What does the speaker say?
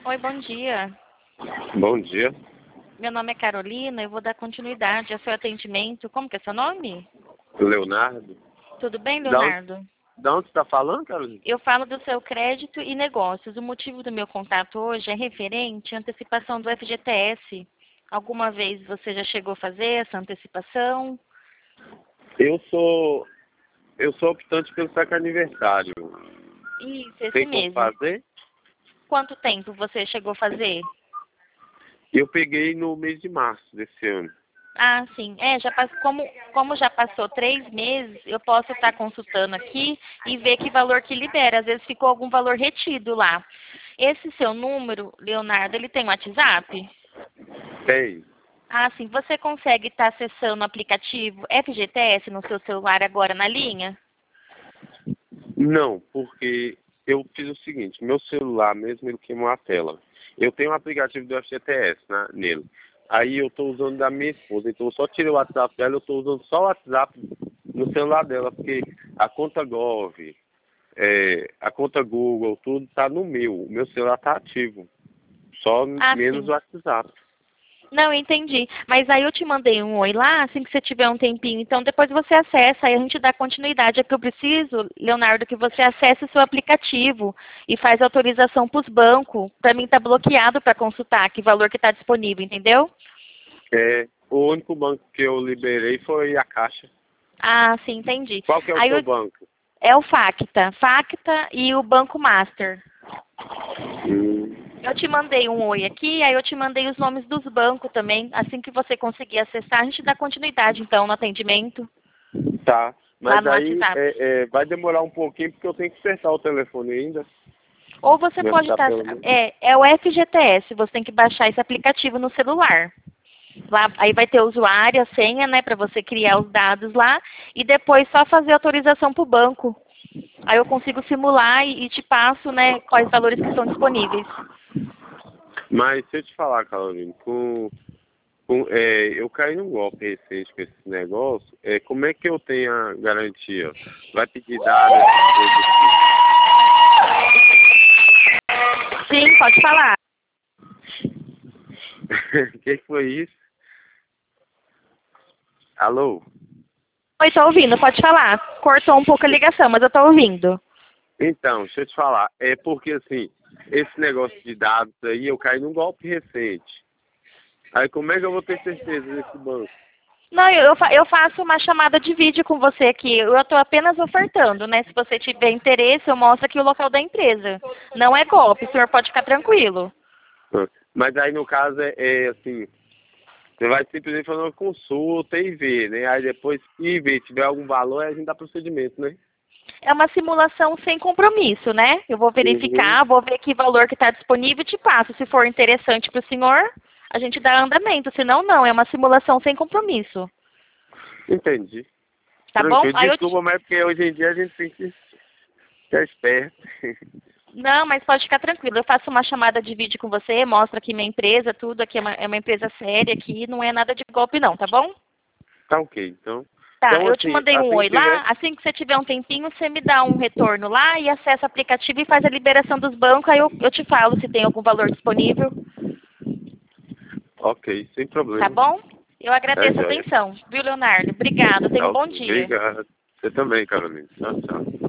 Oi, bom dia. Bom dia. Meu nome é Carolina, eu vou dar continuidade ao seu atendimento. Como que é seu nome? Leonardo. Tudo bem, Da onde, Leonardo? da onde você está falando, Carolina? Eu falo do seu crédito e negócios. O motivo do meu contato hoje é referente à antecipação do FGTS. Alguma vez você já chegou a fazer essa antecipação? Eu sou optante pelo saque aniversário. Isso, esse Tem como mesmo. fazer? Quanto tempo você chegou a fazer? Eu peguei no mês de março desse ano. Ah, sim. Como já passou 3 meses, eu posso estar consultando aqui e ver que valor que libera. Às vezes ficou algum valor retido lá. Esse seu número, Leonardo, ele tem WhatsApp? Tem. Ah, sim. Você consegue estar acessando o aplicativo FGTS no seu celular agora na linha? Não, porque eu fiz o seguinte, meu celular mesmo, ele queimou a tela. Eu tenho um aplicativo do FGTS nele. Aí eu estou usando da minha esposa, então eu só tirei o WhatsApp dela, eu estou usando só o WhatsApp no celular dela, porque a conta Gov, a conta Google, tudo está no meu. O meu celular está ativo. Só Ah, menos sim. o WhatsApp. Não, entendi. Mas aí eu te mandei um oi lá, assim que você tiver um tempinho. Então depois você acessa, aí a gente dá continuidade. É que eu preciso, Leonardo, que você acesse o seu aplicativo e faz autorização para os bancos. Para mim tá bloqueado para consultar que valor que está disponível, entendeu? O único banco que eu liberei foi a Caixa. Ah, sim, entendi. Qual que é o Aí seu banco? é o Facta e o Banco Master. Hum, Eu te mandei um oi aqui, aí eu te mandei os nomes dos bancos também. Assim que você conseguir acessar, a gente dá continuidade então no atendimento tá. lá Mas no aí WhatsApp. vai demorar um pouquinho porque eu tenho que acertar o telefone ainda. Ou você Mas pode tá estar. pelo menos. É o FGTS, você tem que baixar esse aplicativo no celular. Lá, aí vai ter o usuário, a senha, né, para você criar os dados lá e depois só fazer autorização para o banco. Aí eu consigo simular e te passo, né, quais valores que estão disponíveis. Mas se eu te falar, Carolina, eu caí num golpe recente com esse negócio, como é que eu tenho a garantia? Vai pedir dados, Sim, pode falar. o que foi isso? Alô? Oi, tô ouvindo, pode falar. Cortou um pouco a ligação, mas eu tô ouvindo. Então, deixa eu te falar, é porque assim, esse negócio de dados aí, eu caí num golpe recente. Aí como é que eu vou ter certeza desse banco? Não, eu faço uma chamada de vídeo com você aqui. Eu estou apenas ofertando, né? Se você tiver interesse, eu mostro aqui o local da empresa. Não é golpe, o senhor pode ficar tranquilo. Mas aí no caso é assim, você vai simplesmente fazer uma consulta e ver, né? Aí depois, se ver, tiver algum valor, aí a gente dá procedimento, né? É uma simulação sem compromisso, né? Eu vou Uhum. verificar, vou ver que valor que está disponível e te passo. Se for interessante para o senhor, a gente dá andamento. Se não, não. É uma simulação sem compromisso. Entendi. Tá bom? Tranquilo. Desculpa, mas é porque hoje em dia a gente tem que ficar esperto. Não, mas pode ficar tranquilo. Eu faço uma chamada de vídeo com você, mostro aqui minha empresa, tudo. Aqui é uma empresa séria aqui, não é nada de golpe não, tá bom? Tá ok, então. Tá, Então, eu te assim, mandei um assim oi que tiver. lá. Assim que você tiver um tempinho, você me dá um retorno lá e acessa o aplicativo e faz a liberação dos bancos. Aí eu te falo se tem algum valor disponível. Ok, sem Tá problema. bom? Eu É agradeço a jóia. atenção, viu, Leonardo? Obrigado. Tenha Tá um bom ok. dia. Obrigado. Você também, Carolina. Tchau, tchau.